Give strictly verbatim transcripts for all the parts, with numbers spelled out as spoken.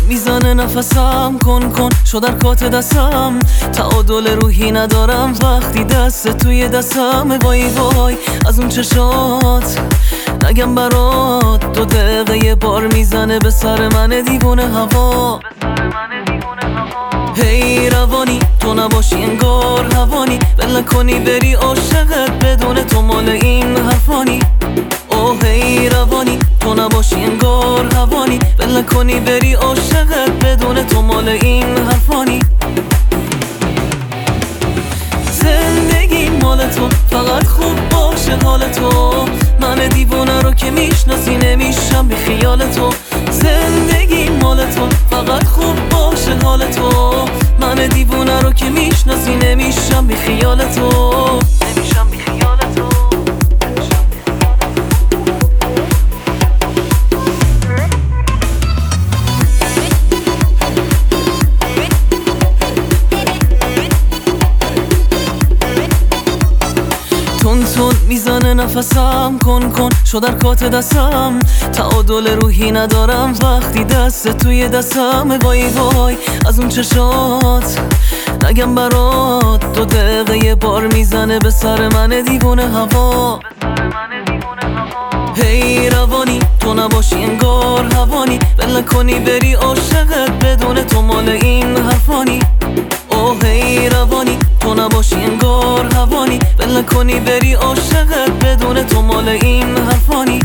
میزنه نفسم، کن کن شد حرکات دستم، تعادل روحی ندارم وقتی دست توی دستم. وای وای از اون چشات نگم برات، دو دقیقه یه بار میزنه به سر من دیوونه هوا. هی روانی تو نباشی انگار هوانی، ول کنی بری عاشقت بدون تو مال این حرفانی. اوه هی روانی تو نباشی انگار هوانی، ول کنی بری عاشقت بدون تو مال این حرفانی. زندگی مال تو فقط خوب باشه حال تو، من دیوونه رو که میشناسی نمیشم بی خیال تو. زندگی مال تو فقط خوب باشه حال تو، من دیوونه رو که میشناسی نمیشم بی خیال تو. نمیشم بی خیال تو. تون تون میزنه نفسم، کن کن شد حرکات دستم، تعادل روحی ندارم وقتی دست توی دستم. وای وای از اون چشات نگم برات، دو دقیقه یه بار میزنه به سر من دیوونه هوا. هی روانی تو نباشی انگار هوانی، ول کنی بری عاشقت بدون تو مال این حرفانی. اوه هی روانی تو نباشی انگار هوانی، ول کنی بری عاشقت بدون تو مال این حرفانی.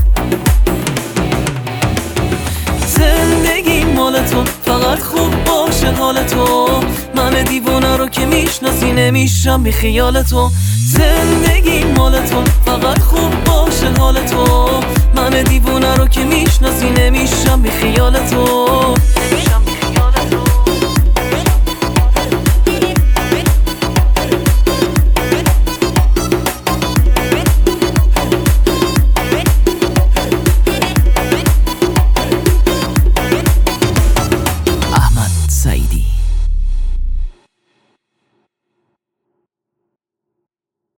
زندگی مال تو فقط خوب باشه حال تو، من دیوونه رو که میشناسی نمیشم بی خیال تو. زندگی مال تو فقط خوب باشه حال تو، من دیوونه رو که میشناسی نمیشم بی خیال تو.